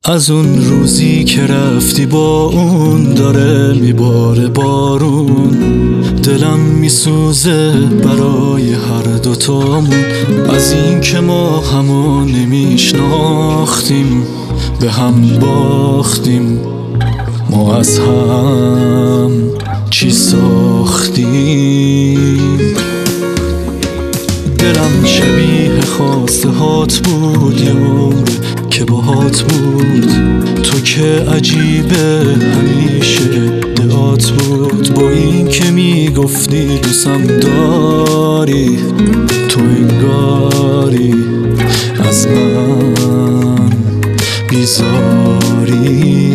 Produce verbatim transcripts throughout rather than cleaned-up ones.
از اون روزی که رفتی با اون داره میباره بارون، دلم میسوزه برای هر دوتامون. از این که ما همو نمیشناختیم به هم باختیم، ما از هم چی ساختیم. دلم شبیه خواسته هات بود، یه عمر که باهات بود. تو که عجیبه همیشه دعات بود، با این که میگفتی دوستم داری، تو انگاری از من بیزاری.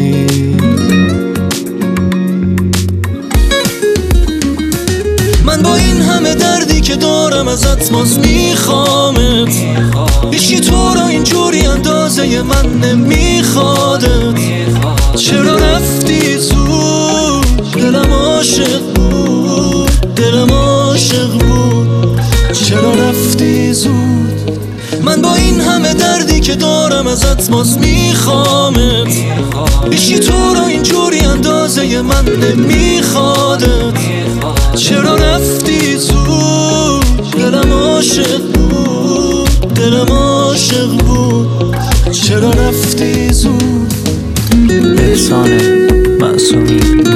من با این همه دردی که دارم ازت باز میخوامت، هیچی تو رو اینجوری اندازه من نمیخوادت. چرا رفتی زود؟ دلم عاشق بود، دلم عاشق بود. چرا رفتی زود؟ من با این همه دردی که دارم ازت باز میخوامت، هیچی تو رو اینجوری اندازه من نمیخوادت. چرا رفتی زود؟ دلم عاشق بود، دلم عاشق بود. چرا رفتی زود؟ احسان معصومی.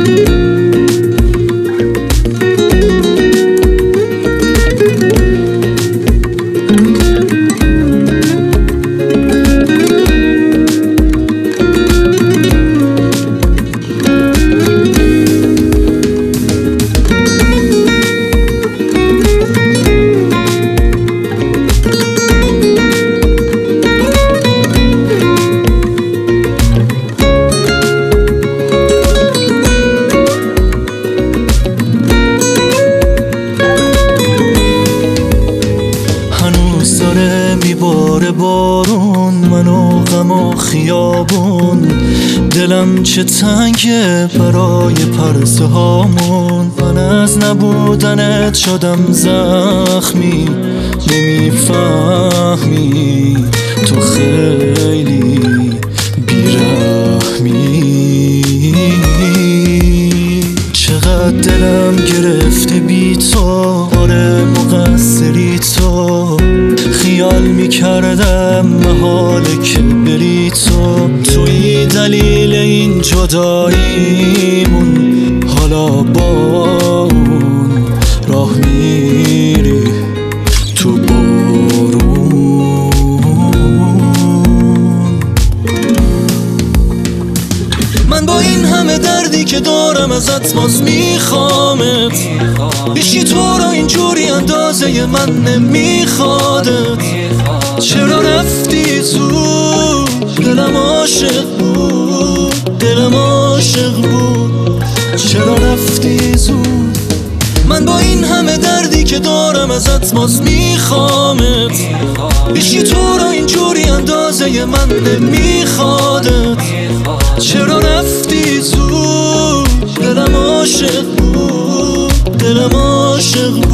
میباره بارون منو غم و خیابون، دلم چه تنگه برای پرسه هامون. من از نبودنت شدم زخمی، نمیفهمی تو خیلی بیرحمی. چقدر دلم گرفته بی تو، آره مقصری تو. خیال میکردم محاله که بری تو، توی دلیل این جداییمون. حالا با اون راه میری تو بارون. من با این همه دردی که دارم ازت باز میخوامت، هیچی تو رو اینجوری اندازه من نمیخوادت. چرا رفتی زود؟ دلم عاشق بود، دلم عاشق بود. چرا رفتی زود؟ من با این همه دردی که دارم ازت باز میخوامت، هیچی تو رو اینجوری اندازه من نمیخوادت. چرا رفتی زود؟ دلم عاشق بود، دلم عاشق بود.